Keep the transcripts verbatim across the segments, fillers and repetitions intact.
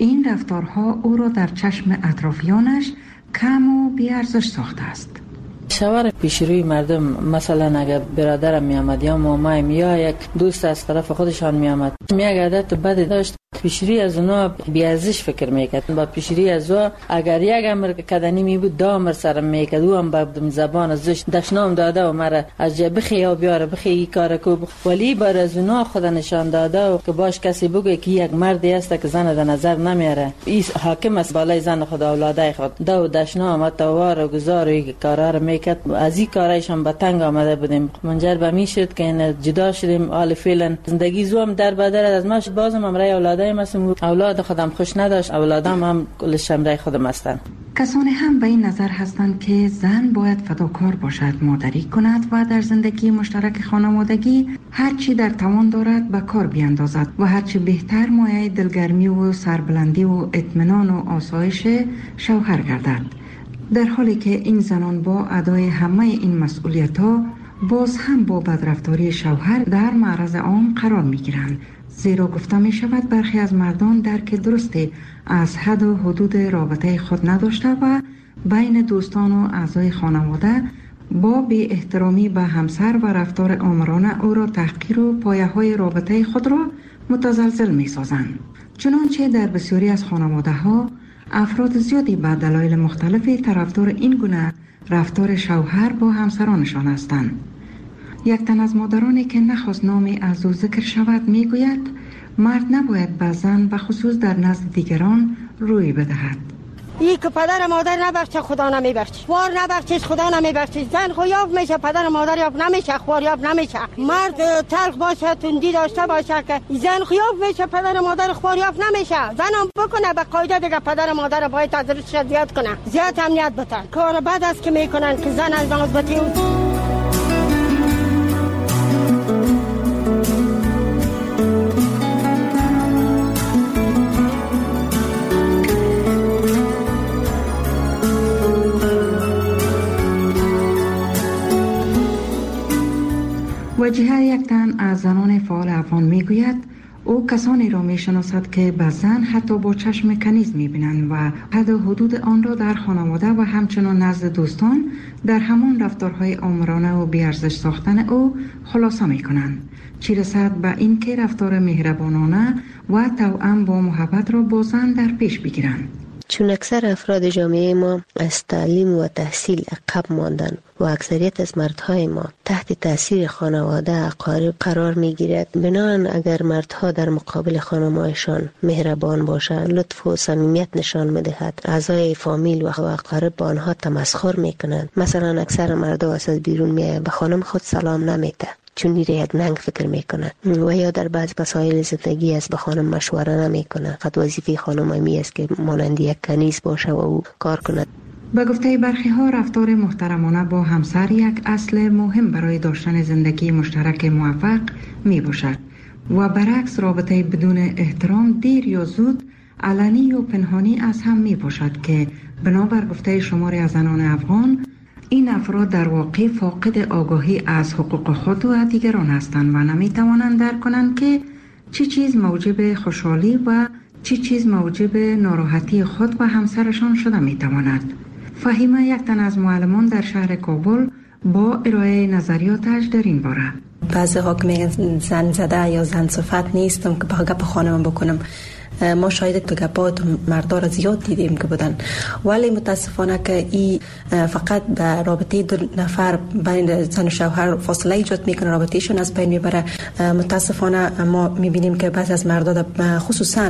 این رفتارها او را در چشم اطرافیانش کم و بی‌ارزش ساخته است. شوهر پیش روی مردم، مثلا اگر برادرم می آمد یا مامایم یا یک دوست از طرف خودشان می آمد، می یک عادت بد داشت، پیش روی از اونا بی‌ارزش فکر میکرد. با پیش روی از او اگر یک امر کدنی می بود، دو امر سرم میکرد. او هم با زبان ازش دشنام داده و مرا از جای بخی یا بیاره بخی ای کار کو، ولی بر از اونا خود نشان داده و که باش کسی بگه که یک مردی است که زن در نظر نمیاره، این حاکم است بالای زن خود اولادای خود. دو دشنام توار و گزار و کارا رو میکرد. از این کارایش هم به تنگ آمده بودیم، منجر به می شد که این جدا شدیم. حال فعلا زندگی زوم در بدر از ماش، بازم امرای اولادای مسم اولاد خودم خوش نداشت، اولادام هم کلش امرای خودم هستند. کسانی هم به این نظر هستند که زن باید فداکار باشد، مادری کند و در زندگی مشترک خانوادگی هر چی در توان دارد به کار بیاندازد و هر چی بهتر مایه دلگرمی و سربلندی و اطمینان و آسایش شوهر گردد. در حالی که این زنان با ادای همه این مسئولیت‌ها باز هم با بدرفتاری شوهر در معرض عام قرار می‌گیرند، زیرا گفته می شود برخی از مردان درک درستی از حد و حدود رابطه خود نداشته و بین دوستان و اعضای خانواده با بی احترامی به همسر و رفتار آمرانه او را تحقیر و پایه های رابطه خود را متزلزل می سازند. چنانچه در بسیاری از خانواده ها افراد زیادی به دلایل مختلفی طرفدار این گونه رفتار شوهر با همسرانشان هستند. یک تن از مادرانی که نخواست نامی از او ذکر شود می گوید مرد نباید به زن و خصوص در نزد دیگران روی بدهد. ای که پدر مادر نبخشه خدا نمیبخشه، خوار نبخشش خدا نمیبخشه. زن خویاب میشه، پدر مادر یاب نمیشه، خوار یاب نمیشه. مرد تلخ باشه، تندی داشته باشه که زن خویاب میشه، پدر مادر خوار یاب نمیشه. زن هم بکنه به قاعده دیگه پدر مادر باید ازش زیاد کنه، زیاد امنیت بده. کار بد است که میکنن که زن از نازبتی وجیه یک تن از زنان فعال افغان می گوید او کسانی را می شناسد که به زن حتی با چشم کنیز می بینند و حد و حدود آن را در خانواده و همچنان نزد دوستان در همان رفتارهای آمرانه و بی‌ارزش ساختن او خلاصه می کنند، چی رسد به این که رفتار مهربانانه و توأم با محبت را با زن در پیش بگیرند. چون اکثر افراد جامعه ما از تعلیم و تحصیل عقب ماندن و اکثریت از مردهای ما تحت تاثیر خانواده اقارب قرار می گیرد، بنابراین اگر مردها در مقابل خانمایشان مهربان باشند، لطف و صمیمیت نشان می‌دهد، اعضای فامیل و اقارب با آنها تمسخر می‌کنند. مثلا اکثر مردها از بیرون میآیند به خانم خود سلام نمی‌ده، چون میره یک ننگ فکر میکنه، و یا در بعض مسائل زندگی از به خانم مشوره نمیکنه. خود وظیفه خانم می است که مانند یک کنیز باشه و او کار کنه. به گفته برخی ها رفتار محترمانه با همسر یک اصل مهم برای داشتن زندگی مشترک موفق می باشد و برعکس رابطه بدون احترام دیر یا زود علنی و پنهانی از هم می باشد که بنابر گفته شماری از زنان افغان این افراد در واقع فاقد آگاهی از حقوق خود و دیگران هستند و نمی توانند درک کنند که چی چیز موجب خوشحالی و چی چیز موجب ناراحتی خود و همسرشان شده می تواند. فهیمه یک تن از معلمان در شهر کابل با ارائه نظریاتش در این باره. بعضی ها که میگن زن زده یا زن صفت نیستم که با گپ خانم بکنم. ما شاید تو گپات مردا را زیاد دیدیم که بودن، ولی متاسفانه که این فقط به رابطه دو نفر بین زن و شوهر فاصله ایجاد میکنه، رابطهشون از بین میبره. متاسفانه ما میبینیم که بعضی از مردا خصوصا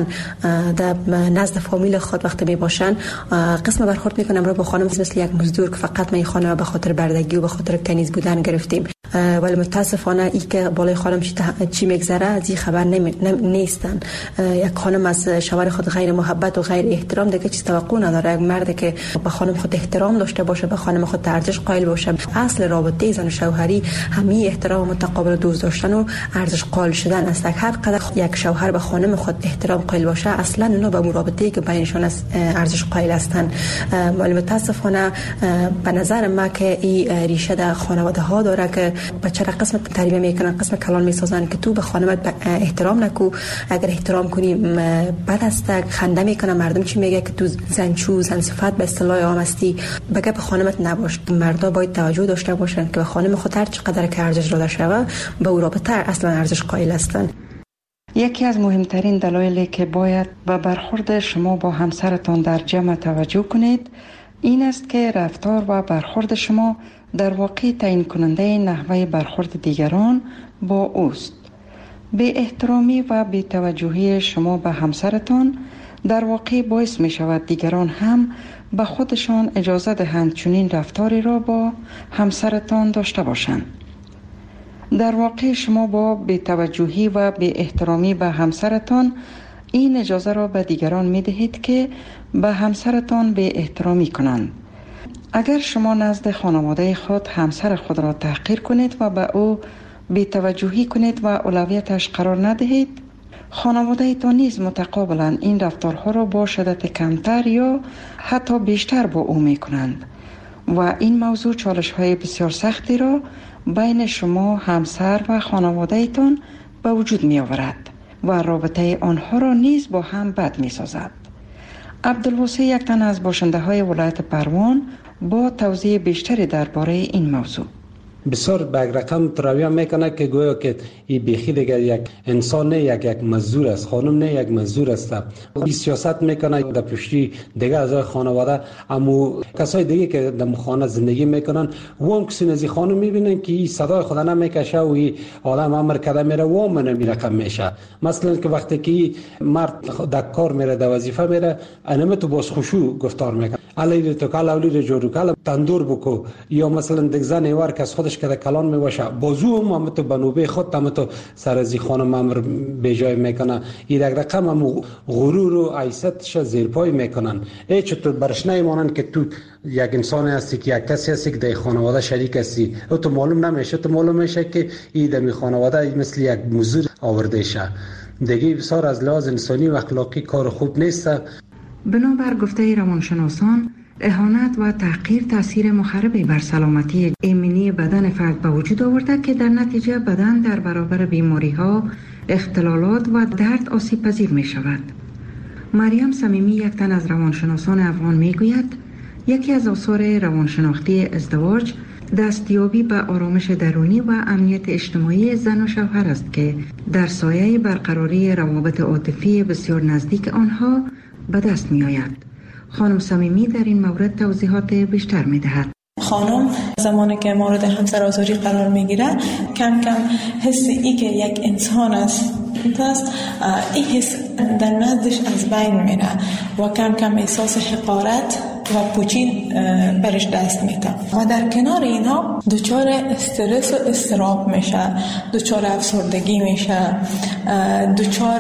در نزد فامیل خود وقتی میباشن قسم برخورد میکنن را با خانم مثل یک مزدور که فقط ما خانم به خاطر بردگی و به خاطر کنیز بودن گرفتیم. ولی متاسفانه ای که بالای خانم چی میگذره از این خبر نیستن. یک خانم از شوهر خود غیر محبت و غیر احترام دیگه چیز توقع نداره. یک مرد که به خانم خود احترام داشته باشه، به خانم خود ارزش قائل باشه. اصل رابطه زن و شوهری همین احترام متقابل دوست داشتن و ارزش قائل شدن است. هر قدر یک شوهر به خانم خود احترام قائل باشه، اصلا اونا به رابطه‌ای که بینشون است ارزش قائل هستند. ولی متاسفانه به نظر من که این ریشه در خانواده ها داره که بچه را قسم تربیت میکنن، قسم کلان میسازن که تو به خانمت احترام نکو، اگر احترام کنی بد است. خنده میکنن مردم چی میگه که تو زنچو زن صفت به اصطلاح عام هستی، بگه به خانمت نباش. مردا باید توجه داشته باشن که به خانم خود هر چقدر که ارزش داده شوه به او رابطه اصلا ارزش قائل هستند. یکی از مهمترین دلایلی که باید به برخورد شما با همسرتان در جمع توجه کنید این است که رفتار و برخورد شما در واقع تعیین کننده نحوه برخورد دیگران با اوست. بی احترامی و بی توجهی شما به همسرتان در واقع باعث می شود دیگران هم به خودشان اجازه دهند چنین رفتاری را با همسرتان داشته باشند. در واقع شما با بی‌توجهی و بی احترامی به همسرتان این اجازه را به دیگران می دهید که به همسرتان بی احترامی کنند. اگر شما نزد خانواده خود همسر خود را تحقیر کنید و به او بی توجهی کنید و اولویتش قرار ندهید، خانواده تان نیز متقابلا این رفتارها را با شدت کمتر یا حتی بیشتر با او می کنند و این موضوع چالش های بسیار سختی را بین شما همسر و خانواده تان به وجود می آورد و رابطه آنها را نیز با هم بد می سازد. عبدالواسع یک تن از باشنده های ولایت پروان با توضیح بیشتری درباره این موضوع. بسیار به یک رقم ترویه میکنه که گویا که این بیخی دیگر یک انسان نه، یک یک مزدور است، خانم نه یک مزدور است. این سیاست میکنه در پشتی دیگر از خانواده، اما کسای دیگه که در خانه زندگی میکنن و هم کسی نزی خانم میبینن که این صدای خدا نمیکشه و این عالم امر کده میره و هم نمی رقم میشه. مثلا که وقتی که مرد در کار میره در وظیفه میره انمه تو باز خوشو گفتار میکنه، علی تو کال اولی جورو کال تندور بکو، یا مثلا دیگه زن ایوار که از خودش که کلان میباشه بازو هم هم تو بنوبه خود هم تو سر از خانم امر به جای میکنه. این یک رقم هم غرور و عیستش زیر پای میکنن. ای چطور برش نمیمانن که تو یک انسان هستی که یک کسی هستی که در خانواده شریک هستی، او تو معلوم نمیشه، تو معلوم میشه که این در خانواده مثل یک مزدور آورده شه. دیگه بسیار از لحاظ انسانی و اخلاقی کار خوب نیست. بنابر گفته روانشناسان، اهانت و تحقیر تاثیر مخربی بر سلامتی ایمنی بدن فرد به وجود آورده که در نتیجه بدن در برابر بیماری ها، اختلالات و درد آسیب پذیر می شود. مریم صمیمی یک تن از روانشناسان افغان می گوید یکی از آثار روانشناختی ازدواج دستیابی به آرامش درونی و امنیت اجتماعی زن و شوهر است که در سایه برقراری روابط عاطفی بسیار نزدیک آنها به دست می آید. خانم صمیمی در این مورد توضیحات بیشتر می دهد. خانم زمانی که مورد همسرآزاری قرار می گیره کم کم حس ای که یک انسان است است این حس در نزدش از بین میره و کم کم احساس حقارت و پوچین برش دست میده و در کنار اینا دچار استرس و اضطراب میشه، دچار افسردگی میشه، دچار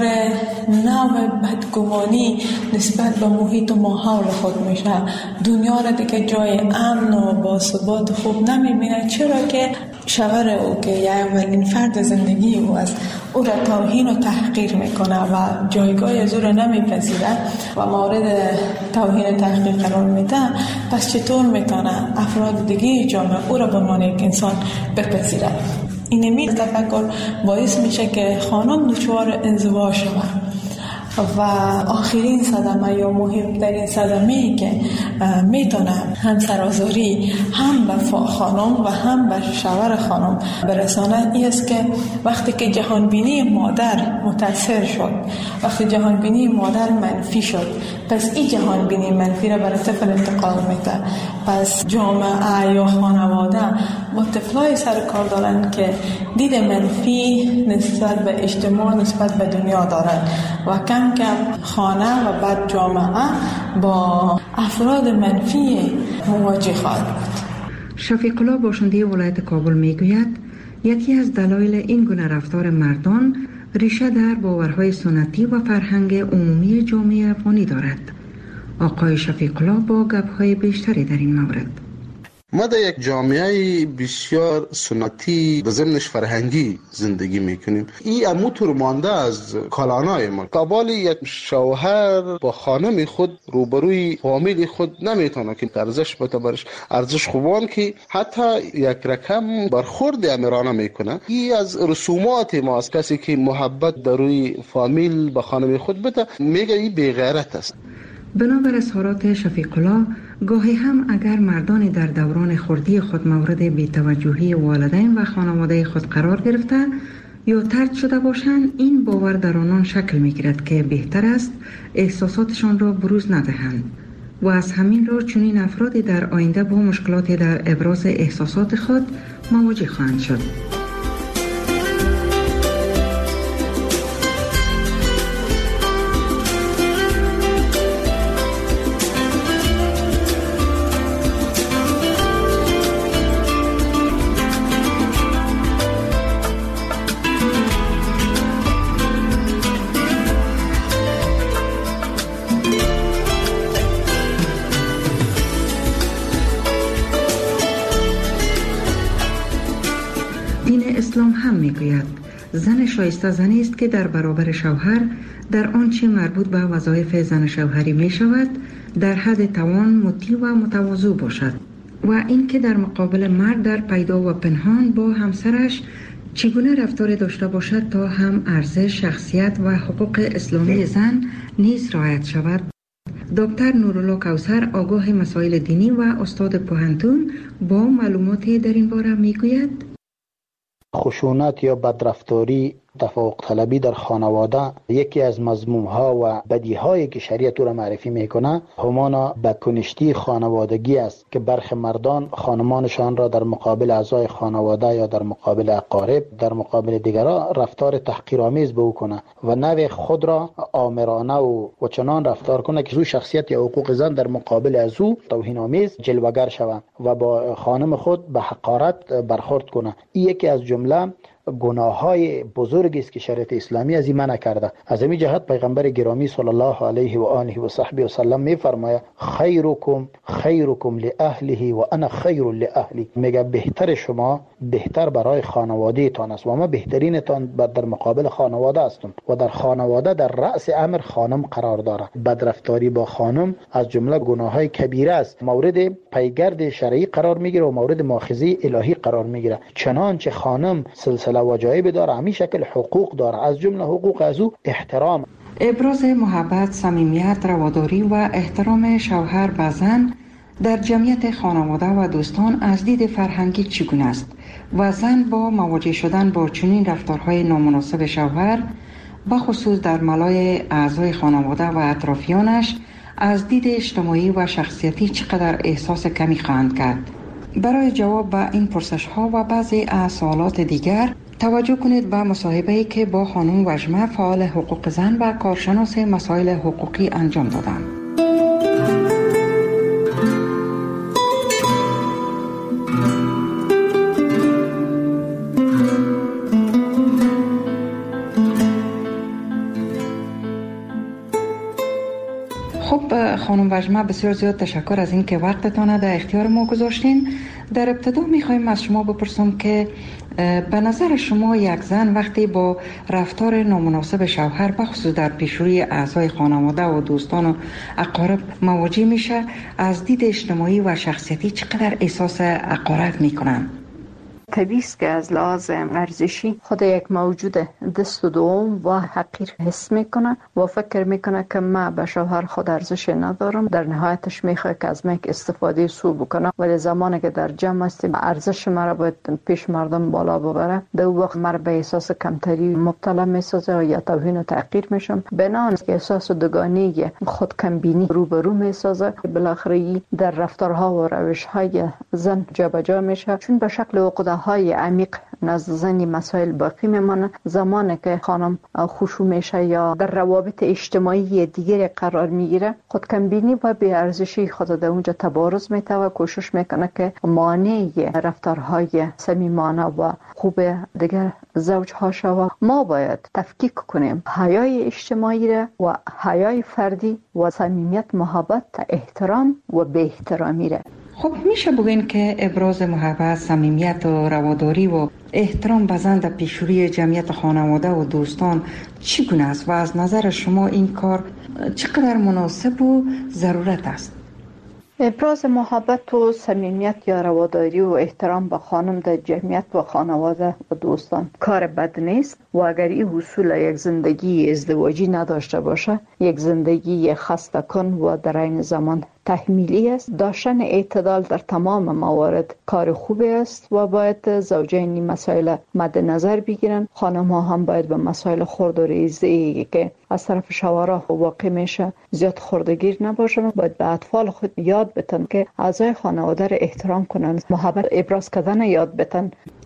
نوع بدگمانی نسبت به محیط و ماحول خود میشه. دنیا را دیگه جای امن و باثبات خوب نمیبینه، چرا که شوهر او که یه اولین فرد زندگی او است او را توهین و تحقیر میکنه و جایگاه از او را نمیپذیره و مورد توهین و تحقیر قرار میده. پس چطور میتونه افراد دیگه جامعه او را به عنوان یک انسان بپذیره؟ این می تفکر باعث میشه که خانم دچار انزوا شود و آخرین صدمه یا مهمترین صدمه ای که میتونه همسرآزاری هم به خانم و هم به شوهر خانم برسانه این است که وقتی که جهانبینی مادر متاثر شد، وقتی جهانبینی مادر منفی شد، پس این جهانبینی منفی را برای طفل انتقال میده. پس جامعه یا خانواده با طفلای سر کار دارن که دید منفی نسبت به اجتماع، نسبت به دنیا دارن و کم کم خانه و بعد جامعه با افراد منفی مواجه خواهد بود. شفیق الله باشنده ولایت کابل میگوید یکی از دلایل این گونه رفتار مردان ریشه در باورهای سنتی و فرهنگ عمومی جامعه افغانی دارد. آقای شفیق الله با گپ‌های بیشتری در این مورد. ما در یک جامعه بسیار سنتی و ضمنش فرهنگی زندگی میکنیم. این اموتور مانده از کالانای ما. قبال یک شوهر با خانم خود روبروی فامیل خود نمیتونه که ارزش بتبرش ارزش خوبان که حتی یک رقم برخورد امیرانه میکنه. این از رسومات ما است. کسی که محبت در روی فامیل با خانم خود بده میگه این بی غیرت است. بنابر اظهارات شفیق الله، گاهی هم اگر مردان در دوران خردی خود مورد بی‌توجهی والدین و خانواده خود قرار گرفته یا طرد شده باشند، این باور در آنان شکل می‌گیرد که بهتر است احساساتشان را بروز ندهند و از همین رو چنین افرادی در آینده با مشکلاتی در ابراز احساسات خود مواجه خواهند شد. اسلام هم میگوید زن شایسته زنی است که در برابر شوهر در آنچه مربوط به وظایف زن شوهری می شود در حد توان مطیع و متواضع باشد و اینکه در مقابل مرد در پیدا و پنهان با همسرش چگونه رفتار داشته باشد تا هم ارزش، شخصیت و حقوق اسلامی زن نیز رعایت شود. دکتر نورالله کوثر، آگاه مسائل دینی و استاد پوهنتون، با معلوماتی در این باره میگوید: خشونت یا بدرفتاری، تفوق طلبی در خانواده یکی از مذموم ها و بدی هایی که شریعت او را معرفی میکنه همانا بدکنشتی خانوادگی است که برخی مردان خانمانشان را در مقابل اعضای خانواده یا در مقابل اقارب، در مقابل دیگران رفتار تحقیرآمیز به او کنه و نوع خود را آمرانه و, و چنان رفتار کنه که زو شخصیت یا حقوق زن در مقابل از او توهین آمیز جلوگر شود و با خانم خود به حقارت برخورد کنه. این یکی از جمله گناه های بزرگی است که شریعت اسلامی از این منع کرده. از همین جهت پیغمبر گرامی صلی الله علیه و آله و صحبه و سلم میفرماید خیرکم خیرکم لاهله و انا خیر لاهلی. میگه بهتر شما بهتر برای خانواده تان است و ما بهترین تان در مقابل خانواده هستم و در خانواده در رأس امر خانم قرار داره. بدرفتاری با خانم از جمله گناه های کبیره است، مورد پیگرد شرعی قرار میگیره و مورد مؤاخذه الهی قرار میگیره. چنانچه خانم سلسله وجایب داره، همین شکل حقوق داره، از جمله حقوق از او احترام. ابراز محبت، صمیمیت، رواداری و احترام شوهر به زن در جمعیت خانواده و دوستان از دید فرهنگی چگونه است و زن با مواجه شدن با چنین رفتارهای نامناسب شوهر بخصوص در ملای اعضای خانواده و اطرافیانش از دید اجتماعی و شخصیتی چقدر احساس کمی خواهند کرد؟ برای جواب به این پرسش ها و بعضی از سوالات دیگر توجه کنید به مصاحبه‌ای که با خانم وژمه، فعال حقوق زن و کارشناس مسائل حقوقی انجام دادم. خب خانم وژمه، بسیار زیاد تشکر از این که وقتتان در اختیار ما گذاشتین. در ابتدا میخوایم از شما بپرسم که به نظر شما یک زن وقتی با رفتار نامناسب شوهر بخصوص در پیشروی اعضای خانواده و دوستان و اقارب مواجه میشه، از دید اجتماعی و شخصیتی چقدر احساس حقارت میکنن؟ طبیعی است که از لحاظ ارزشی خود یک موجود دست و دوم و حقیر حس میکنه و فکر میکنه که من به شوهر خود ارزش ندارم. در نهایتش میخواد که از من استفاده سو بکنه، ولی زمانی که در جمع است ارزش مرا باید پیش مردم بالا ببره، در اون وقت مرا به احساس کمتری مبتلا میسازه یا توهین و تحقیر میشم. بنان احساس دوگانگی، خود کمبینی روبرو میسازه. بالاخره در رفتارها و روشهای زن جابجا میشه، چون به شکل عقده های عمیق نزد زنی مسائل باقی میمانه. زمانی که خانم خشوع میشه یا در روابط اجتماعی دیگری قرار میگیره، خود کمبینی و بی ارزشی خود در اونجا تبارز میته و کوشش میکنه که مانع رفتارهای صمیمانه و خوب دیگر زوج ها شود. ما باید تفکیک کنیم حیای اجتماعی را و حیای فردی و صمیمیت، محبت، احترام و بی احترامی را. خب میشه بگین که ابراز محبت، صمیمیت و رواداری و احترام به زن در پیشروی جمعیت خانواده و دوستان چگونه است و از نظر شما این کار چقدر مناسب و ضرورت است؟ ابراز محبت و صمیمیت یا رواداری و احترام به خانم در جمعیت و خانواده و دوستان کار بد نیست و اگر این حصول یک زندگی ازدواجی نداشته باشه، یک زندگی خسته کن و در این زمان تحمیلی است. داشتن اعتدال در تمام موارد کار خوبی است و باید زوجین این مسائل مد نظر بگیرن. خانم ها هم باید به مسائل خرد و ریزی که از طرف شوهرها واقع میشه زیاد خردگیر نباشن. باید به اطفال خود یاد بتن که اعضای خانواده را احترام کنن، محبت ابراز کردن یاد بتن.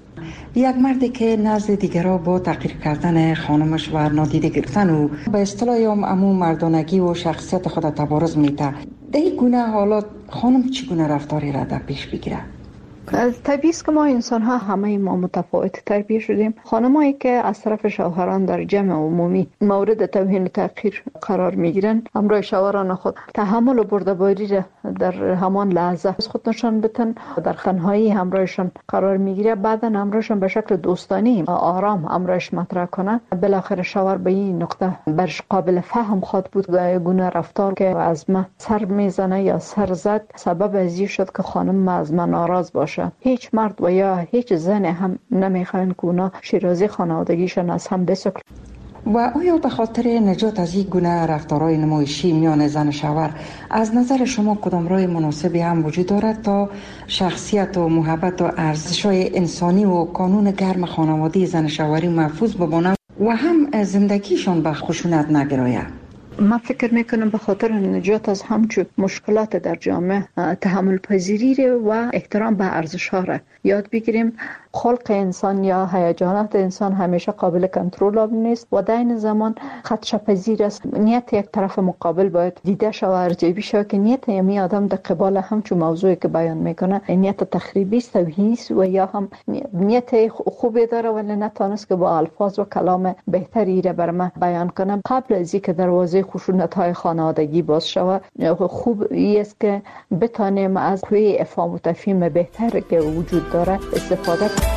یک مردی که نزد دیگرها با تحقیر کردن خانمش و نادیده گرفتن و به اصطلاح عموم مردانگی و شخصیت خود تبارز میده، در این گونه حالات خانم چگونه رفتاری را در پیش بگیره؟ طبیعی است که ما انسان ها همه ما متفاوت تربیت شدیم. خانمایی که از طرف شوهران در جمع عمومی مورد توهین و تحقیر قرار میگیرند، همراه شوهران خود تحمل و بردباری را در همان لحظه از خود نشان بدن، در تنهایی همراهشان قرار میگیره، بعدا همراهشان به شکل دوستانی آرام همراهش مطرح کنه. بالاخره شوهر به این نقطه برش قابل فهم خود بود که گونه رفتار که از من سر میزنه یا سر زد سبب از این شد که خانم از من ناراض باشه. هیچ مرد و یا هیچ زن هم نمیخواین که اونا شیرازی خانوادگیشان از هم بسکل. و آیا به خاطر نجات از این گونه رفتارهای نمایشی میان زن و شوهر از نظر شما کدام راه مناسبی هم وجود دارد تا شخصیت و محبت و ارزش‌های انسانی و قانون گرم خانوادگی زن و شوهری محفوظ بمانند و هم زندگیشان به خشونت نگراید؟ من فکر میکنم به خاطر نجات از همچون مشکلات در جامعه تحمل پذیری و احترام به ارزش ها را یاد بگیریم. خلق انسان یا هیجانات انسان همیشه قابل کنترل نیست و در این زمان خدشه پذیر است. نیت یک طرف مقابل باید دیده شود و ارزیابی شود که نیت یمی آدم در قبال همچون موضوعی که بیان میکنه نیت تخریبی است، توهینی است و یا هم نیت خوبی داره ولی نتونست که با الفاظ و کلام بهتری را بر من بیان کنم. قبل از اینکه دروازه خشونت های خانوادگی باز شود، خوب است که بتانیم از قوه افهام و تفهیم بهتر که وجود داره استفاده کنیم.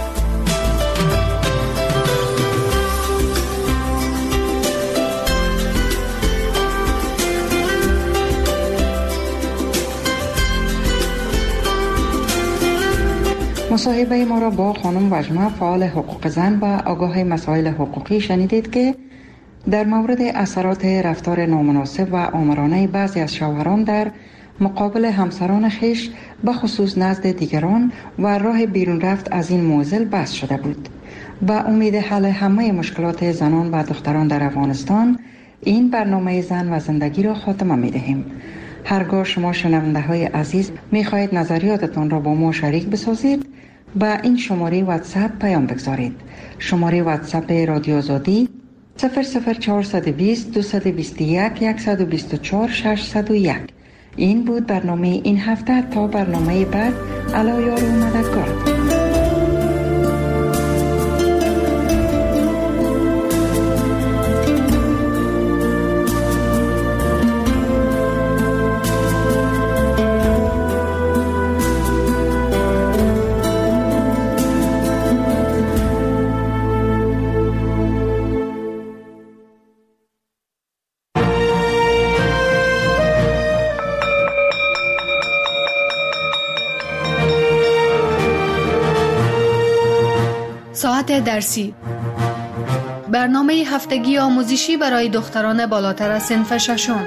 مصاحبه ما را با خانم وجمه فعال حقوق زن و آگاه مسائل حقوقی شنیدید که در مورد اثرات رفتار نامناسب و آمرانه بعضی از شوهران در مقابل همسران خیش به خصوص نزد دیگران و راه بیرون رفت از این معضل بحث شده بود. با امید حل همه مشکلات زنان و دختران در افغانستان این برنامه زن و زندگی را خاتمه می دهیم. هرگاه شما شنونده های عزیز می خواهید نظریاتتان را با ما شریک بسازید، با این شماره واتساپ پیام بگذارید. شماره واتساپ رادیو آزادی صفر صفر چهارصد و بیست دویست و بیست و یک صد و بیست و چهار ششصد و یک. این بود برنامه این هفته. تا برنامه بعد، علا یار و مددگار. ساعت درسی، برنامه هفتگی آموزشی برای دختران بالاتر از صنف ششم.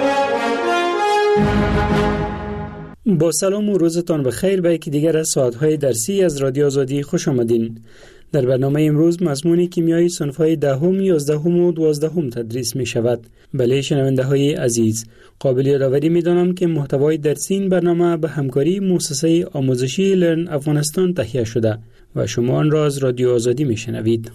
با سلام و روزتان بخیر. به یکی دیگر از ساعت‌های درسی از رادیو آزادی خوش آمدین. در برنامه امروز مضمون کیمیای صنف‌های دهم، یازدهم و دوازدهم تدریس می شود. بله شنونده‌های عزیز، قابل یادآوری می‌دانم که محتوای درسی این برنامه به همکاری مؤسسه آموزشی لرن افغانستان تهیه شده و شما آن را از رادیو آزادی می‌شنوید.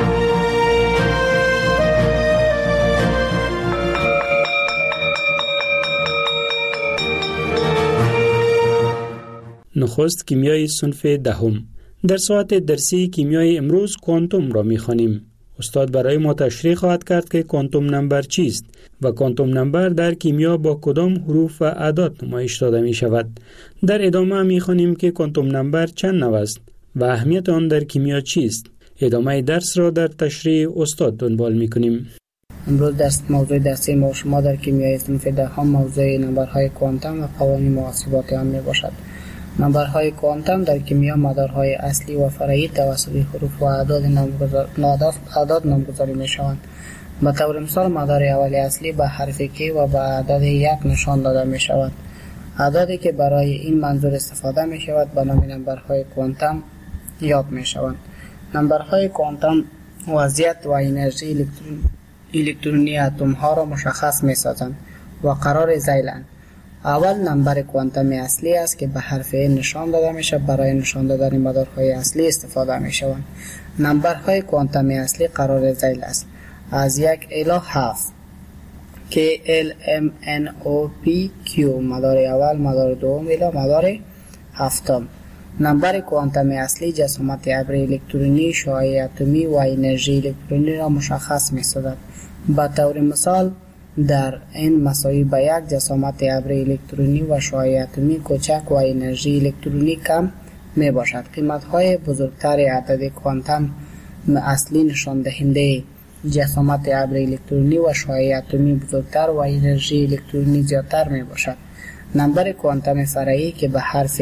نخست کیمیای صنف دهم. در ساعت درسی کیمیای امروز کوانتوم را می‌خوانیم. استاد برای ما تشریح خواهد کرد که کوانتوم نمبر چیست و کوانتوم نمبر در کیمیا با کدام حروف و اعداد نمایش داده می شود. در ادامه می خوانیم که کوانتوم نمبر چند نوع است و اهمیت آن در کیمیا چیست. ادامه درس را در تشریح استاد دنبال می کنیم. امروز درس موضوع درسی ما شما در کیمیای صنف دهم موضوع نمبرهای کوانتوم و قوانین محاسباتی آن می باشد. نمبرهای کوانتوم در کیمیا مدارهای اصلی و فرعی توسط حروف و اعداد اعداد نامگذاری می شوند. به طور مثال مدار اولی اصلی به حرف کی و به عدد یک نشان داده می شود. اعدادی که برای این منظور استفاده می شود به نام نمبرهای کوانتوم یاد می شوند. نمبرهای کوانتوم وضعیت و انرژی الکترون الکترونی اتم ها را مشخص می سازند و قرار ذیلند. اول نمبر کوانتومی اصلی است که به حرف نشان داده می شود. برای نشان دادن مدارهای اصلی استفاده می شوند. نمبرهای کوانتومی اصلی قرار ذیل است از یک الی هفت که ال ام ان او پی کیو مدار اول، مدار دوم الی مدار هفتم. نمبر کوانتومی اصلی جسامت ابر الکترونی، شعاع اتمی و انرژی الکترونی را مشخص می سازد. به طور مثال در این مساوی به یک جسامت ابر الکترونی و شعاع اتمی کوچک و انرژی الکترونی کم می باشد. قیمت های بزرگتر عدد کوانتوم اصلی نشان دهنده جسامت ابر الکترونی و شعاع اتمی بزرگتر و انرژی الکترونی زیادتر می باشد. نمبر کوانتوم فرعی که به حرف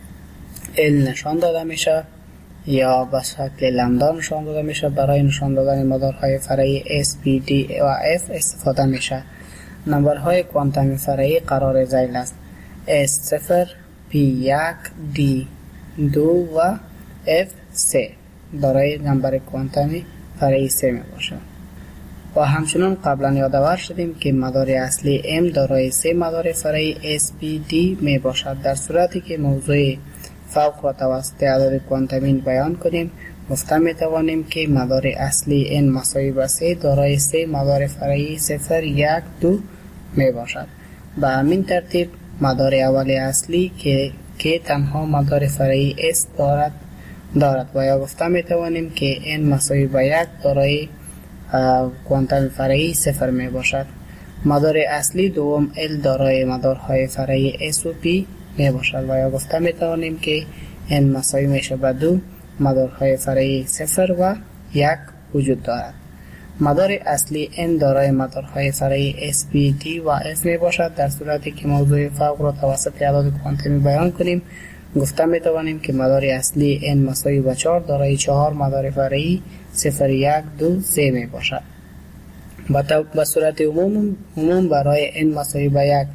ال نشان داده میشه یا به شکل لمدا نشان داده میشه برای نشان دادن مدارهای فرعی اس، پی، دی و اف استفاده میشه. نمبرهای کوانتومی فرعی قرار ذیل است. اس صفر، پی یک، دی دو و اف سه برای نمبر کوانتومی فرعی سه می باشه. و همچنان قبلا یادآور شدیم که مدار اصلی ام دارای سه مدار فرعی اس، پی، دی می باشد. در صورتی که موضوع فوق را توسط عدد کوانتومی بیان کنیم گفته می توانیم که مدار اصلی n مساوی به سه دارای سه مدار فرعی صفر، یک، دو می باشد. به همین ترتیب مدار اولی اصلی که که تنها مدار فرعی s دارد دارد و یا گفته می توانیم که n مساوی به یک دارای کوانتوم فرعی صفر می باشد. مدار اصلی دوم L دارای مدارهای فرعی S و P می باشد و یا گفته می توانیم که n مساوی میشه به دو مدارهای فرعی صفر و یک وجود دارد. مدار اصلی n دارای مدارهای فرعی S, P, D و F می باشد. در صورتی که موضوع فوق را توسط اعداد کوانتومی بیان کنیم گفته می توانیم که مدار اصلی n مساوی به چهار دارای چهار مدار فرعی صفر، یک، دو، سه می باشد. به صورت عموم عموم برای n مساوی به یک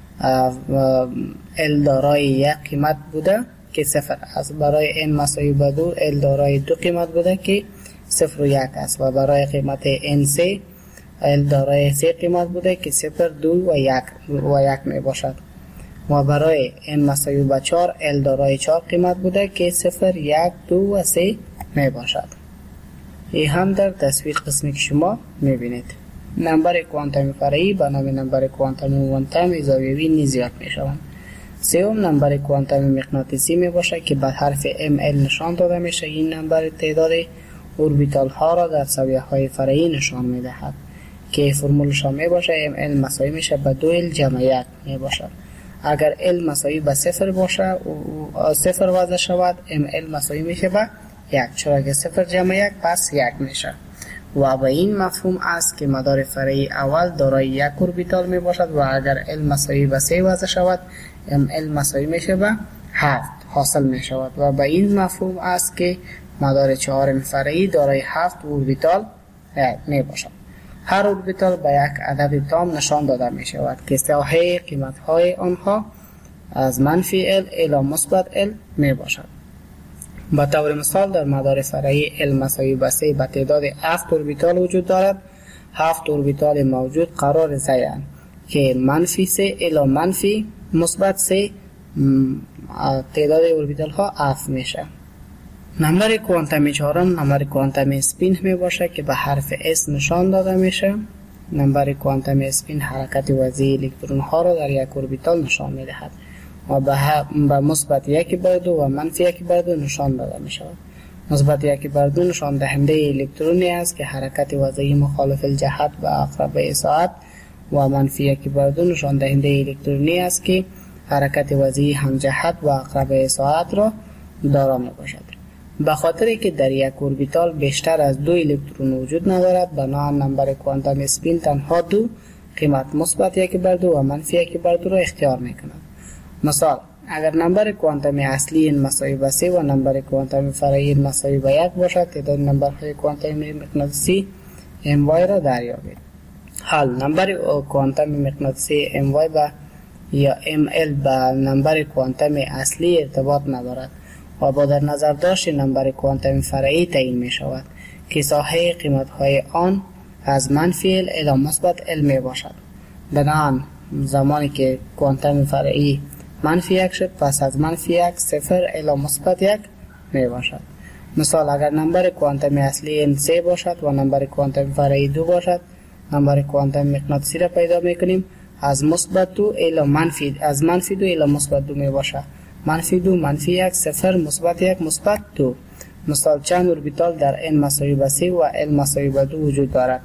L دارای یک قیمت بوده که صفر است. برای n مساوی به دو L دارای دو قیمت بوده که صفر و یک است و برای قیمت n سه L دارای سه قیمت بوده که صفر، دو و یک و یک می باشد و برای n مساوی به چهار L دارای چهار قیمت بوده که صفر، یک، دو و سه می باشد. این هم در تصویر قسمی که شما می بینید. نمبر کوانتومی فرعی به نام نمبر کوانتومی موانتوم زاویه‌ای نیز یاد می شوند. سوم نمبر کوانتومی مغناطیسی می باشد که به حرف ام ال نشان داده می شود. این نمبر تعداد اوربیتال ها را در زاویه های فرعی نشان می دهد که فرمولش می باشد ام ال مساوی می شود به دو ال جمع یک می باشد. اگر ال مساوی به صفر باشه و صفر وضع شود ام ال مساوی می شود به یک، چرا که صفر جمع یک پس یک می شود و به این مفهوم است که مدار فرعی اول دارای یک اوربیتال می باشد و اگر ال مساوی به سه وضع شود ام ال مساوی می شود به هفت حاصل می شود و به این مفهوم است که مدار چهارم فرعی دارای هفت اوربیتال می باشد. هر اوربیتال به یک عدد تام نشان داده می شود که ساحه قیمت های آنها از منفی ال الی مثبت ال می باشد. به طور مثال در مدار فرعی ال مساوی به سه به تعداد هفت اوربیتال وجود دارد. هفت اوربیتال موجود قرار ذیلند که منفی سه الی منفی مثبت سه تعداد اوربیتال ها اف میشه. نمبر کوانتومی چهارم نمبر کوانتومی اسپین می باشه که به حرف اس نشان داده میشه. نمبر کوانتومی اسپین حرکت وضعی الکترون ها را در یک اوربیتال نشان می دهد و به مثبت یک بر دو و منفی یک بر دو نشان داده می شود. مثبت یک بر دو نشان دهنده الکترونی است که حرکت وضعی مخالف الجهت و اقرب ساعت و منفی یک بر دو نشان دهنده الکترونی است که حرکت وضعی همجهت و اقرب ساعت را دارا می باشد. به خاطر که در یک اوربیتال بیشتر از دو الکترون وجود ندارد، بنابراین نمبر کوانتوم اسپین تنها دو قیمت مثبت یک بر دو و منفی یک بر دو را اختیار می کند. مثال: اگر نمبر کوانتوم اصلی این مساوی به سه و نمبر کوانتوم فرعی این مساوی به یک باشد، تعداد نمبرهای کوانتوم مغناطیسی ام وای را دریابید. حال نمبر کوانتوم مغناطیسی ام وای با یا ام ال به نمبر کوانتوم اصلی ارتباط ندارد و با در نظر داشت نمبر کوانتوم فرعی تعیین می شود که ساحه قیمت های آن از منفی ال الی مثبت ال می باشد. بنابراین زمانی که کوانتوم فرعی منفی یک شد، پس از منفی یک صفر الی مثبت یک می باشد. مثال: اگر نمبر کوانتوم اصلی ان سه باشد و نمبر کوانتوم فرعی دو باشد، نمبر کوانتوم مغناطیسی را پیدا می کنیم از مثبت دو الی منفی از منفی دو الی مثبت دو می باشد. منفی دو منفی یک صفر مثبت یک مثبت دو. مثال: چند اوربیتال در n مساوی به سه و l مساوی به دو وجود دارد.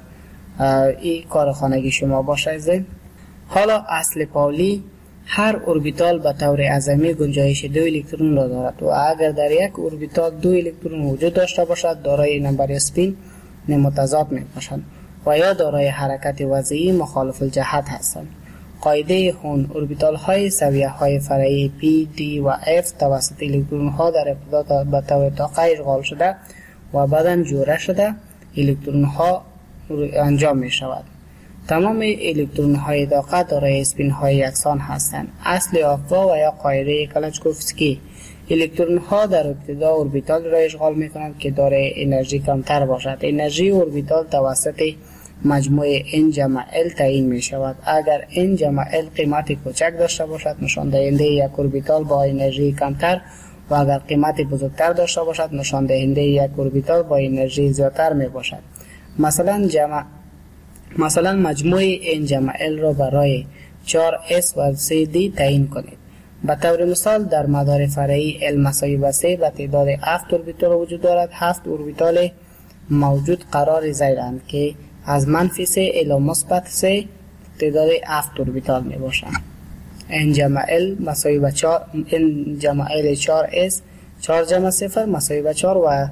این کار خانگی شما باشه. حالا اصل پاولی: هر اوربیتال به طور اعظمی گنجایش دو الکترون را دارد و اگر در یک اوربیتال دو الکترون وجود داشته باشد، دارای نمبر اسپین متضاد می باشند و یا دارای حرکت وضعی مخالف الجهت هستند. قاعده هون: اوربیتال های سویه های فرعی P, D و F توسط الکترون ها در ابتدا به طور طاقه اشغال شده و بعداً جوره شده الکترون ها انجام می شود. تمام الکترون های طاقه دارای اسپین های یکسان هستند. اصل آفوا و یا قاعده کلاشکوفسکی: الکترون ها در ابتدا اوربیتال را اشغال می کنند که دارای انرژی کمتر باشد. انرژی اوربیتال توسط مجموع n جمع l تعیین می شود. اگر n جمع l قیمت کوچک داشته باشد، نشان دهنده یک اوربیتال با انرژی کمتر و اگر قیمت بزرگتر داشته باشد، نشان دهنده یک اوربیتال با انرژی زیادتر می باشد. مثلا جمع مثلا مجموع n جمع l را برای چهار اس و سه دی تعیین کنید. به طور مثال در مدار فرعی l مساوی به سه به تعداد هفت اوربیتال وجود دارد. هفت اوربیتال موجود قرار زیرند که از منفی سه الی مثبت سه تعداد هفت اوربیتال می باشند. n جمع l مساوی به چهار n جمع l چهار اس چهار جمع صفر مساوی به چهار و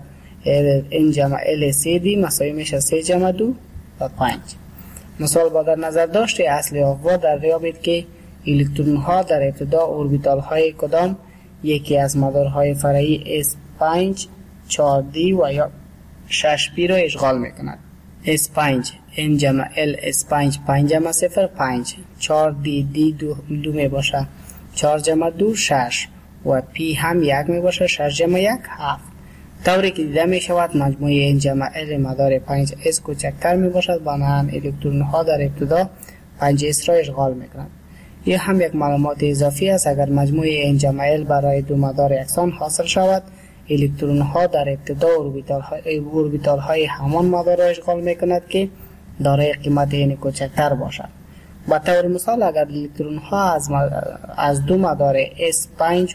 n جمع l سه دی مساوی میشه سه جمع دو و پنج. مثال: با در نظر داشت اصل آفوا دریابید که الکترون ها در ابتدا اوربیتال های کدام یکی از مدارهای فرعی اس پنج، چهار دی و یا شش پی را اشغال می کند. اس پنج n جمع l اس پنج پنج جمع صفر پنج، چهار دی دی دو, دو می باشه، چهار جمع دو شش و پی هم یک می باشه، شش جمع یک هفت. طوری که دیده می شود مجموع n جمع l مدار پنج اس کوچکتر می باشد، بنابراین الکترون ها در ابتدا پنج اس را اشغال می کنند. این هم یک معلومات اضافی است. اگر مجموع n جمع l برای دو مدار یکسان حاصل شود، الکترون ها در ابتدا اوربیتال های اوربیتال های همان مدار را اشغال می کند که دارای قیمت n کوچکتر باشد. به طور مثال اگر الکترون ها از از دو مدار اس پنج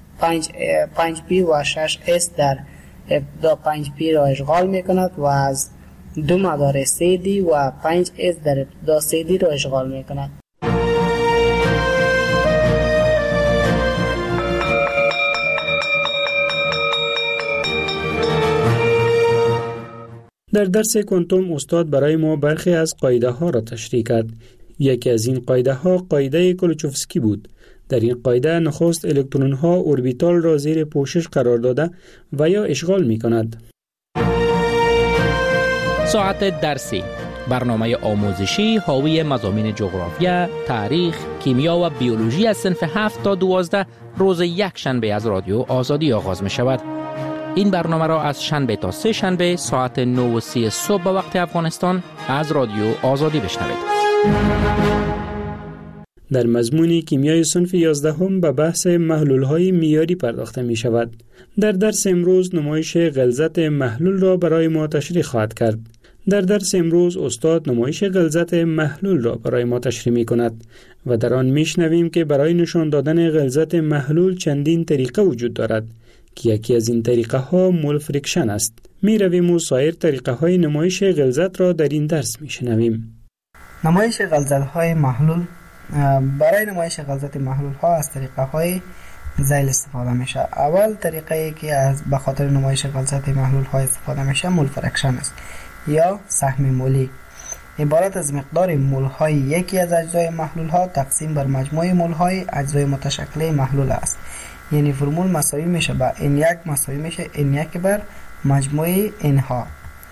پنج پی و شش اس در ابتدا پنج پی را اشغال می کند و از دو مدار سه دی و پنج اس در ابتدا سه دی را اشغال می کند. در درس کوانتوم استاد برای ما برخی از قاعده ها را تشریح کرد. یکی از این قاعده ها قاعده کلوچوفسکی بود. در این قاعده نخست الکترون ها اوربیتال را زیر پوشش قرار داده و یا اشغال می کند. ساعت درسی، برنامه آموزشی حاوی مضامین جغرافیا، تاریخ، کیمیا و بیولوژی از صنف هفت تا دوازده روز یک شنبه از رادیو آزادی آغاز می شود. این برنامه را از شنبه تا سه شنبه ساعت نه و سی صبح به وقت افغانستان از رادیو آزادی بشنوید. در مضمون کیمیای صنف یازدهم به بحث محلول‌های معیاری پرداخته می شود. در درس امروز نمایش غلظت محلول را برای ما تشریح خواهد کرد. در درس امروز استاد نمایش غلظت محلول را برای ما تشریح می کند و در آن می شنویم که برای نشان دادن غلظت محلول چندین طریقه وجود دارد که یکی از این طریقه ها مول فریکشن است. می رویم و سایر طریقه های نمایش غلظت را در این درس می شنویم. نمایش غلظت های محلول. برای نمایش غلظت محلول ها از طریقه های ذیل استفاده میشه. اول طریقه ای که از به خاطر نمایش غلظت محلول ها استفاده میشه مول فریکشن است یا سهم مولی. عبارت از مقدار مول های یکی از اجزای محلول ها تقسیم بر مجموع مول های اجزای متشکل محلول است. یعنی فرمول مساوی میشه با ان یک مساوی میشه ان یک بر مجموع ان ها.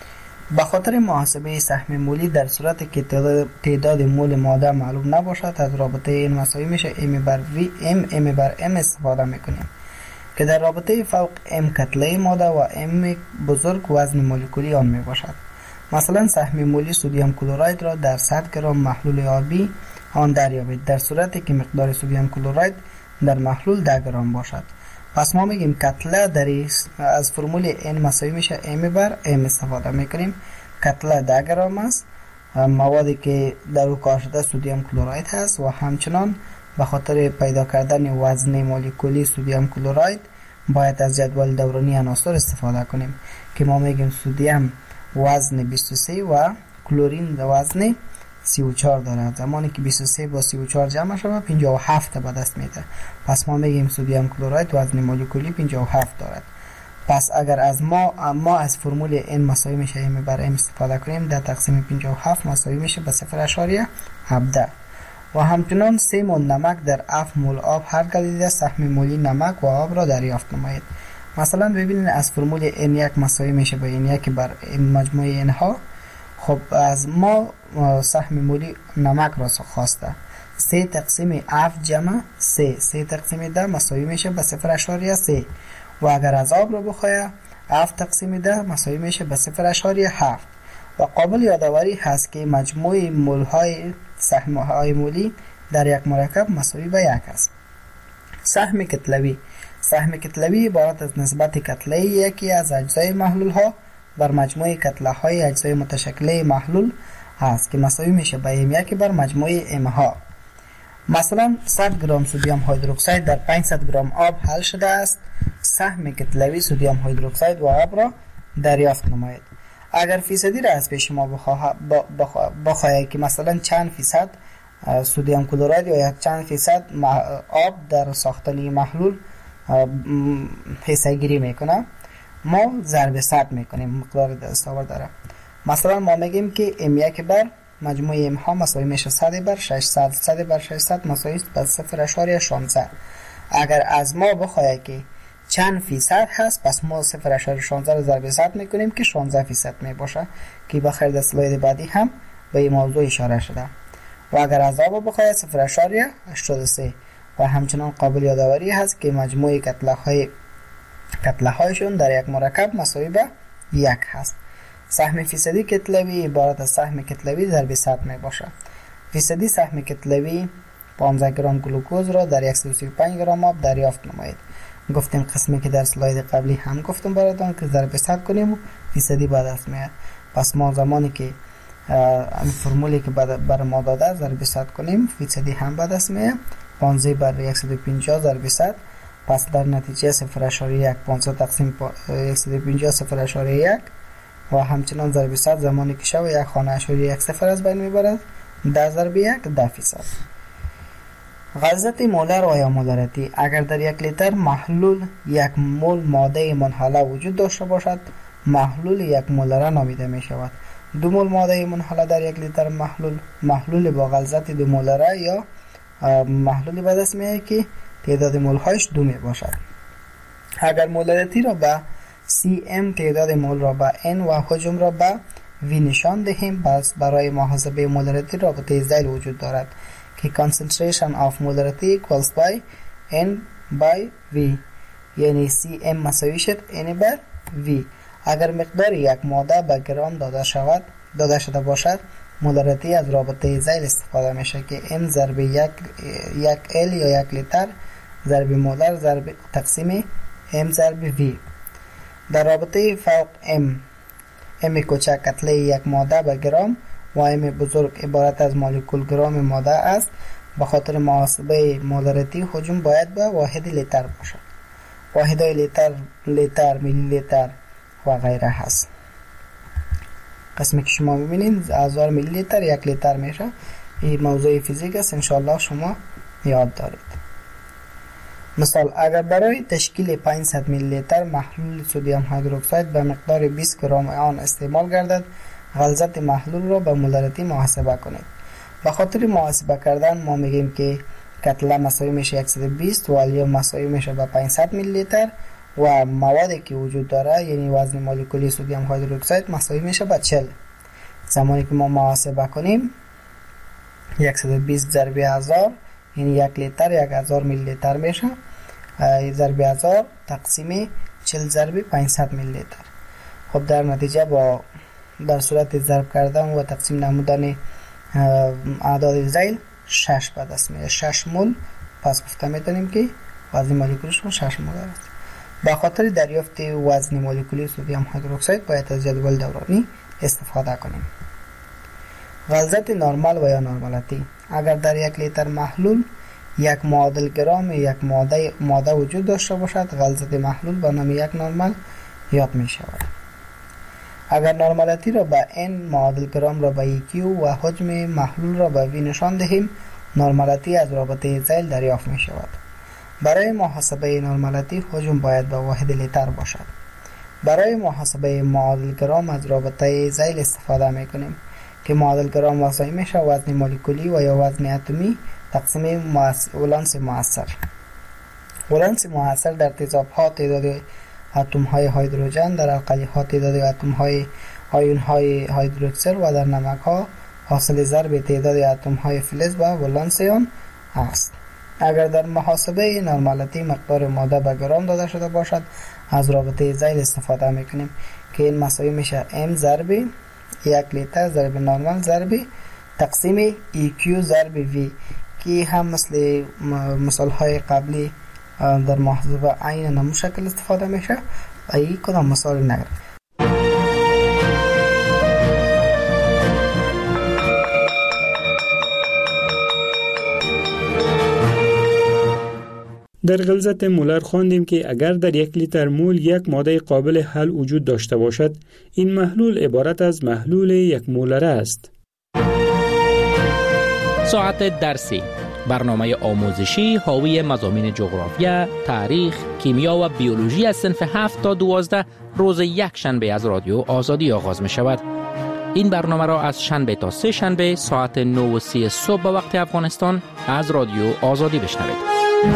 به خاطر محاسبه سهم مولی در صورتی که تعداد مول ماده معلوم نباشد از رابطه این مساوی میشه ام بر وی ام ام بر ام استفاده میکنیم که در رابطه فوق ام کتله ماده و ام بزرگ وزن مولکولی آن میباشد. مثلا سهم مولی سدیم کلراید را در صد گرم محلول آبی آن دریابید در صورتی که مقدار سدیم کلراید در محلول ده گرم باشد. پس ما میگیم کتله در از فرمول n مساوی میشه m بر m استفاده میکنیم. کتله ده گرم است. موادی که در او کار شده سدیم کلراید هست و همچنان به خاطر پیدا کردن وزن مولکولی سدیم کلراید باید از جدول دورانی عناصر استفاده کنیم که ما میگیم سدیم وزن بیست و سه و کلورین وزن سی و چهار دارد. زمانی که بیست و سه با سی و چهار جمع شود پنجاه و هفت به دست میده. پس ما میگیم سدیم کلراید وزن مولکولی پنجاه و هفت دارد. پس اگر از ما ما از فرمول n مساوی میشه m بر m استفاده کنیم ده تقسیم پنجاه و هفت مساوی میشه به صفر اشاریه هفده. و همچنان سه مول نمک در هفت مول آب هر گردیده سهم مولی نمک و آب را دریافت نمایید. مثلا ببینید از فرمول n یک مساوی میشه به n یک بر مجموع n ها. خب از ما سهم مولی نمک را خواسته. سه تقسیم هفت جمع سه سه تقسیم ده مساوی میشه به صفر اشاریه سه. و اگر از آب را بخواهی هفت تقسیم ده مساوی میشه به صفر اشاریه هفت. و قابل یادآوری هست که مجموع مول های سهم های مولی در یک مرکب مساوی به یک است. سهم کتلوی. سهم کتلوی عبارت از نسبت کتله یکی از اجزای محلول ها بر مجموع کتله های اجزای متشکل محلول هست که مساوی میشه به ام یک بر مجموع ام ها. مثلا صد گرم سدیم هیدروکسید در پانصد گرم آب حل شده است. سهم کتلوی سدیم هیدروکسید و آب را دریافت نمایید. اگر فیصدی را از پیش ما بخواهید که مثلا چند فیصد سدیم کلراید یا چند فیصد آب در ساختن محلول حصه گیری میکنه ما ضرب صد میکنیم مقدار دستاورد داره. مثلا ما میگیم که ام یک بر مجموع ام ها مساوی میشه صد بر ششصد. صد بر ششصد مساوی است به صفر اشاریه شانزده. اگر از ما بخواهد که چند فیصد هست پس ما صفر اشاریه شانزده رو ضرب صد میکنیم که شانزده فیصد میباشه که بخیر در اسلاید بعدی هم به این موضوع اشاره شده. و اگر از آب بخواهد صفر اشاریه هشتاد و سه. و همچنان قابل یادآوری هست که مجموع کتله های کتله هایشون در یک مرکب مساوی به یک هست. سهم فیصدی کتلوی عبارت از سهم کتلوی ضرب صد می باشه. فیصدی سهم کتلوی پانزده گرم گلوکوز را در صد و سی و پنج گرم آب دریافت نمایید. گفتیم قسمی که در سلاید قبلی هم گفتم براتون که ضرب صد کنیم و فیصدی به دست میاد. پس ما زمانی که این فرمولی که برای ما داده ضرب صد کنیم فیصدی هم به دست میاد. پانزده بر صد و پنجاه ضرب صد. پس در نتیجه صفر اشاریه یک پانزده تقسیم صد و پنجاه صفر اشاریه یک و همچنان ضرب صد زمانی که شو یک خانه اشاریه یک صفر از بین میبرد ده ضرب یک ده فیصد. غلظت مولر و یا مولارتی. اگر در یک لیتر محلول یک مول ماده منحله وجود داشته باشد محلول یک مولره نامیده می شود. دو مول ماده منحله در یک لیتر محلول محلول با غلظت دو مولره یا محلولی به دست میاد که تعداد مول هایش دو می باشد. اگر مولارتی را به سی ام تعداد مول را به n و حجم را به v نشان دهیم پس برای محاسبه مولارتی رابطه ذیل وجود دارد که concentration of molarity equals by n by v یعنی سی ام مساوی شد n بر v. اگر مقدار یک ماده به گرم داده شود داده شده باشد مولارتی از رابطه ذیل استفاده میشه که n ضرب یک یک l یا یک لیتر ضرب مولر ضرب تقسیم m ضرب v. در رابطه فوق m m کوچک کتله یک ماده به گرم و m بزرگ عبارت از مولکول گرم ماده است. به خاطر محاسبه مولارتی حجم باید به واحد لیتر باشد. واحدهای لیتر، لیتر، میلی لیتر و غیره هست. قسمی که شما میبینید هزار میلی لیتر یک لیتر میشه. این موضوع فیزیک است، انشالله شما یاد دارید. مثال اگر برای تشکیل پانصد میلی لیتر محلول سدیم هیدروکساید به مقدار بیست گرم آن استعمال گردد، غلظت محلول را به مولارتی محاسبه کنید. به خاطر محاسبه کردن ما میگیم که کتله مساوی میشه صد و بیست و الیوم مساوی میشه به پانصد میلی لیتر و موادی که وجود داره یعنی وزن مولکولی سدیم هیدروکساید مساوی میشه به چهل. زمانی که ما محاسبه کنیم صد و بیست ضرب هزار یعنی یک لیتر یک هزار میلی لیتر میشه. ضرب هزار تقسیم چهل ضرب پانصد میلی لیتر. خب در نتیجه با در صورت ضرب کردن و تقسیم نمودن اعداد ذیل شش به دست میاد. شش مول. پس گفته میتونیم که وزن مولکولیش شش مول است. به خاطر دریافت وزن مولکولی سدیم هیدروکساید باید از جدول دورانی استفاده کنیم. غلظت نرمال و یا نرمالتی. اگر در یک لیتر محلول یک معادل گرام یک ماده ماده وجود داشته باشد، غلظت محلول به نام یک نرمال یاد می شود. اگر نرمالتی را به n، معادل گرام را به q و حجم محلول را به v نشان دهیم، نرمالتی از رابطه ذیل دریافت می شود. برای محاسبه نرمالتی حجم باید به واحد لیتر باشد. برای محاسبه معادل گرام از رابطه ذیل استفاده می کنیم که معادل گرام مساوی میشه وزن مولکولی و یا وزن اتمی تقسیم ولانس مؤثر. ولانس مؤثر در تیزاب ها تعداد اتم های هیدروژن، در القلی ها تعداد اتم های آیون های هیدروکسل و در نمک ها حاصل ضرب تعداد اتم های فلز و ولانس آن است. اگر در محاسبه نرمالتی مقدار ماده به گرام داده شده باشد، از رابطه ذیل استفاده میکنیم که این مساوی میشه m ضرب یک لیتر ضرب نرمال ضرب تقسیم ایکیو ضرب وی که هم مثل مثال های قبلی در محاسبه عین نمو شکل استفاده میشه. ای کدام مثال نگرد. در غلظت مولر خواندیم که اگر در یک لیتر مول یک ماده قابل حل وجود داشته باشد، این محلول عبارت از محلول یک مولره است. ساعت درسی، برنامه آموزشی حاوی مضامین جغرافیا، تاریخ، کیمیا و بیولوژی از صنف هفت تا دوازده روز یک شنبه از رادیو آزادی آغاز می شود. این برنامه را از شنبه تا سه شنبه ساعت نه و سی صبح به وقت افغانستان از رادیو آزادی بشنوید.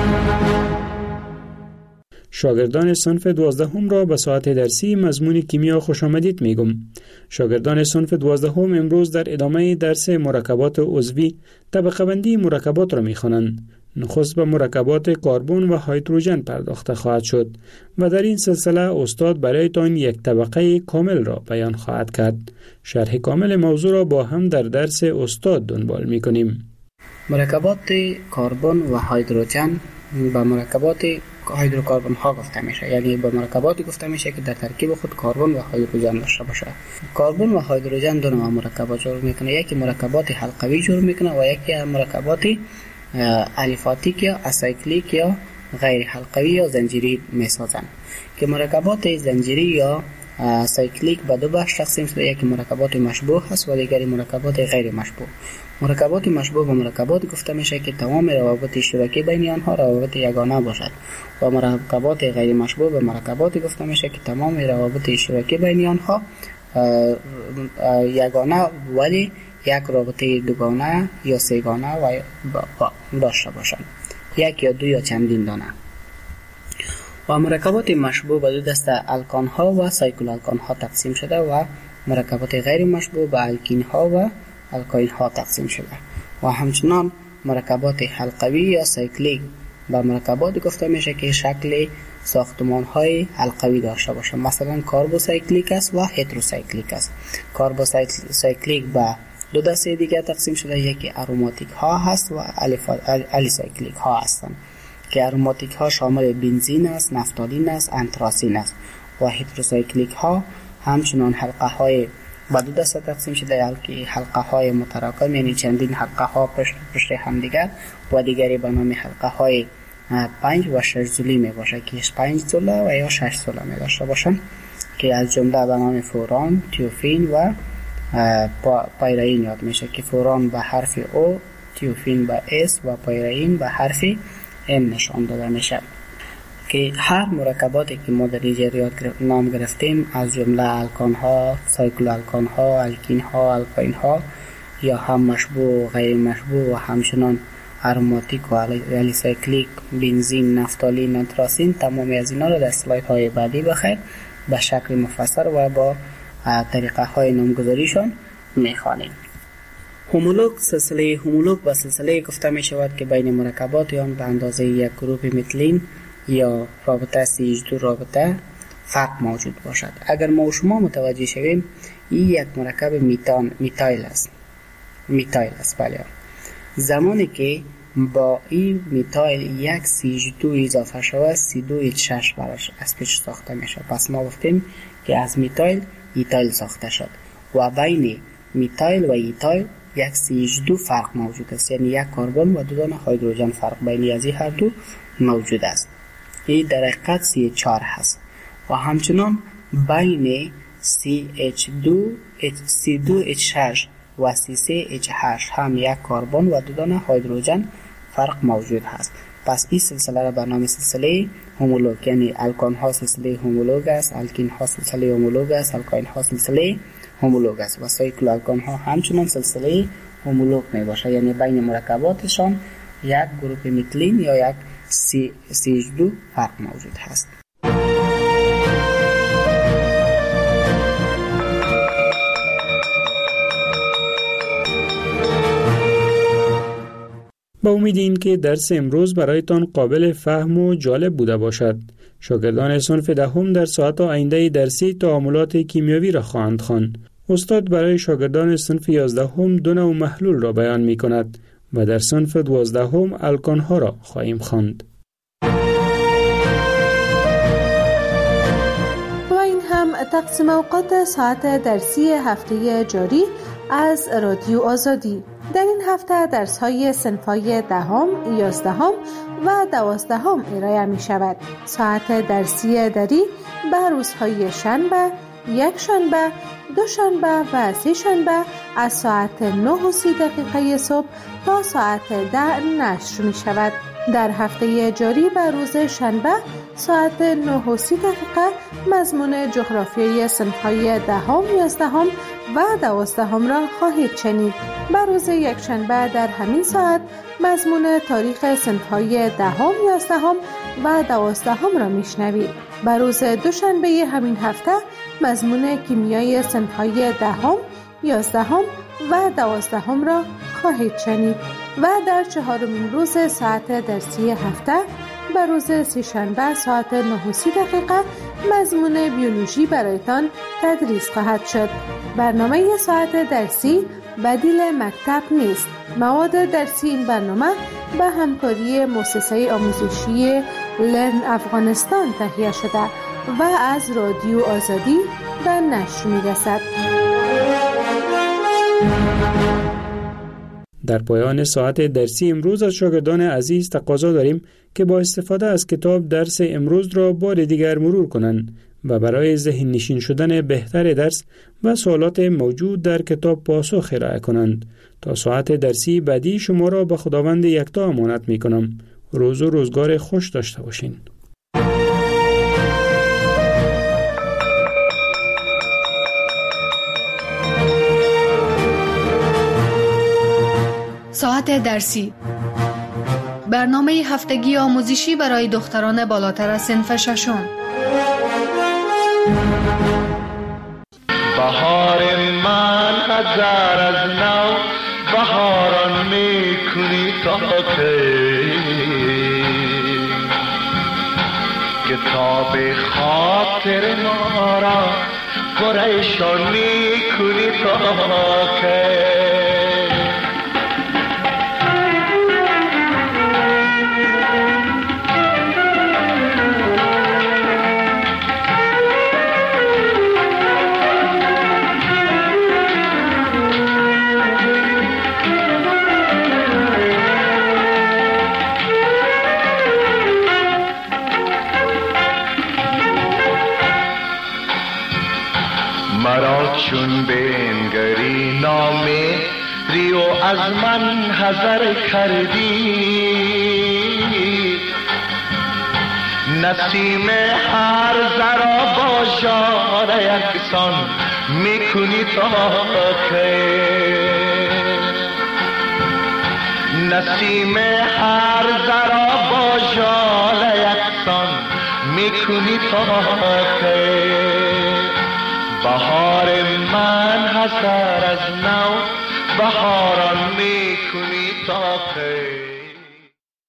شاگردان صنف دوازدهم را به ساعت درسی مضمون کیمیا خوش آمدید میگم. شاگردان صنف دوازدهم امروز در ادامه درس مرکبات عضوی طبقه بندی مرکبات را میخوانند. نخست به مرکبات کربن و هیدروژن پرداخته خواهد شد و در این سلسله استاد برایتان یک طبقه کامل را بیان خواهد کرد. شرح کامل موضوع را با هم در درس استاد دنبال میکنیم. مرکبات کربن و هیدروژن به مرکبات هیدروکربن ها گفته میشه، یعنی به مرکباتی گفته میشه که در ترکیب خود کربن و هیدروژن داشته باشه. کربن و هیدروژن دو نوع مرکبات جور میکنه، یکی مرکبات حلقوی جور میکنه و یکی مرکبات الیفاتیک یا اسایکلیک یا غیر حلقوی یا زنجیری میسازن. که مرکبات زنجیری یا سایکلیک به دو بخش تقسیم شده، یکی مرکبات مشبوه هست و دیگری مرکبات غیر مشبوه. مرکبات مشبوه به مرکبات گفته میشه که تمام روابط اشتراکی بین آنها روابط یگانه باشد و مرکبات غیر مشبوه به مرکبات گفته میشه که تمام روابط اشتراکی بین آنها یگانه ولی یک رابطه دوگانه یا سه‌گانه و داشته باشند، یک یا دو یا چندین دانه. و مرکبات مشبوه به دو دسته الکان ها و سایکل الکان ها تقسیم شده و مرکبات غیر مشبوه به الکین ها و الکاین ها تقسیم شده. و همچنان مرکبات حلقوی یا سایکلیک به مرکبات گفته میشه که شکل ساختمان های حلقوی داشته باشه، مثلا کاربوسایکلیک است و هتروسایکلیک است. کاربوسایکلیک به دو دسته دیگر تقسیم شده، یکی اروماتیک ها هست و الیسایکلیک ها هستند که اروماتیک ها شامل بنزین است، نفتالین است، انتراسین است. و هتروسایکلیک ها همچنان حلقه های با دو دسته تقسیم شده، که حلقه های متراکم یعنی چندین حلقه ها پشت پشت هم دیگر و دیگری به نام حلقه های پنج و شش زولی می باشه که پنج زوله و یا شش زوله می داشته باشن که از جمله به نام فوران، تیوفین و پایرین یاد میشه که فوران به حرف او، تیوفین به اس و پایرین به حرف ام نشان داده میشه که هر مرکباتی که ما در اینجا یاد نام گرفتیم از جمله الکان ها، سایکلو الکان ها، الکین ها، الکاین ها یا هم مشبوع و غیر مشبوع و همچنان اروماتیک و الیسایکلیک، بنزین، نفتالین، نتراسین، تمامی از اینا رو در اسلاید های بعدی بخیر به شکل مفصل و با طریقه های نامگذاریشان میخوانیم. هومولوگ، سلسله هومولوگ و سلسله گفته می شود که بین مرکبات آن به اندازه یک گروپ متلین یا رابطه سی اچ دو رابطه فرق موجود باشد. اگر ما و شما متوجه شویم این یک مرکب میتان میتایل است. میتایل است بله. زمانی که با این میتایل یک سی اچ دو اضافه شود سی دو اچ شش براش از پیش ساخته میشه. پس ما گفتیم که از میتایل ایتایل ساخته شد و بین میتایل و ایتایل یک سی اچ دو فرق موجود است، یعنی یک کربن و دو دانه هیدروژن فرق بین از این هر دو موجود است. این در حقیقت سی چهار هست و همچنان بین سی اچ دو سی دو اچ شش و سی سه اچ هشت هم یک کربن و دو دانه هیدروژن فرق موجود هست. پس این سلسله را به نام سلسله هومولوگ، یعنی الکان ها سلسله هومولوگ است، الکین ها سلسله هومولوگ است، الکاین ها سلسله هومولوگ است و سایکلو الکان ها همچنان سلسله هومولوگ می باشه، یعنی بین مرکباتشان یک گروپ متلین یا یک سی اچ دو فرق موجود هست. با امید این که درس امروز برایتان قابل فهم و جالب بوده باشد. شاگردان صنف دهم در ساعت آینده درسی تعاملات کیمیاوی را خواهند خواند. استاد برای شاگردان صنف یازدهم دو نوع محلول را بیان می کند و در صنف دوازدهم الکان ها را خواهیم خواند. و این هم تقسیم اوقات ساعت درسی هفته جاری از رادیو آزادی. در این هفته درس های صنف‌های دهم، یازدهم و دوازدهم ارائه می شود. ساعت درسی دری به روزهای شنبه، یک شنبه، دو شنبه و سه شنبه از ساعت نه و سی دقیقه صبح تا ساعت ده نشر می شود. در هفته جاری به روز شنبه ساعت نه و سی دقیقه مضمون جغرافیای صنف‌های دهم، یازدهم و دوازدهم را خواهید شنید. به روز یک شنبه در همین ساعت مضمون تاریخ صنف‌های دهم، یازدهم و دوازدهم را میشنوید. به روز دوشنبه همین هفته مضمون کیمیای صنف‌های دهم، یازدهم و دوازدهم را خواهید شنید و در چهارمین روز ساعت درسی هفته به روز سه‌شنبه ساعت نه و سی دقیقه مضمون بیولوژی برایتان تدریس خواهد شد. برنامه ساعت درسی بدیل مکتب نیست. مواد درسی این برنامه به همکاری مؤسسه آموزشی لرن افغانستان تهیه شده و از رادیو آزادی به نشر می‌رسد. در پایان ساعت درسی امروز از شاگردان عزیز تقاضا داریم که با استفاده از کتاب درس امروز را بار دیگر مرور کنند و برای ذهن نشین شدن بهتر درس و سوالات موجود در کتاب پاسخ ارائه کنند. تا ساعت درسی بعدی شما را به خداوند یکتا امانت می کنم. روز و روزگار خوش داشته باشین. ساعت درسی برنامه هفتگی آموزشی برای دختران بالاتر از صنف ششم. بهار من هزار از نو بهاران میکنی تا کی کتاب خاطر ما را پریشان میکنی تا کی چون بنگری نامه ریو از من حذر کردی. نسیم هر ذرا با جان یکسان میکنی تا که نسیم هر ذرا با جان یکسان میکنی تا که بهار من حسر از نو بهاران میکنی تا که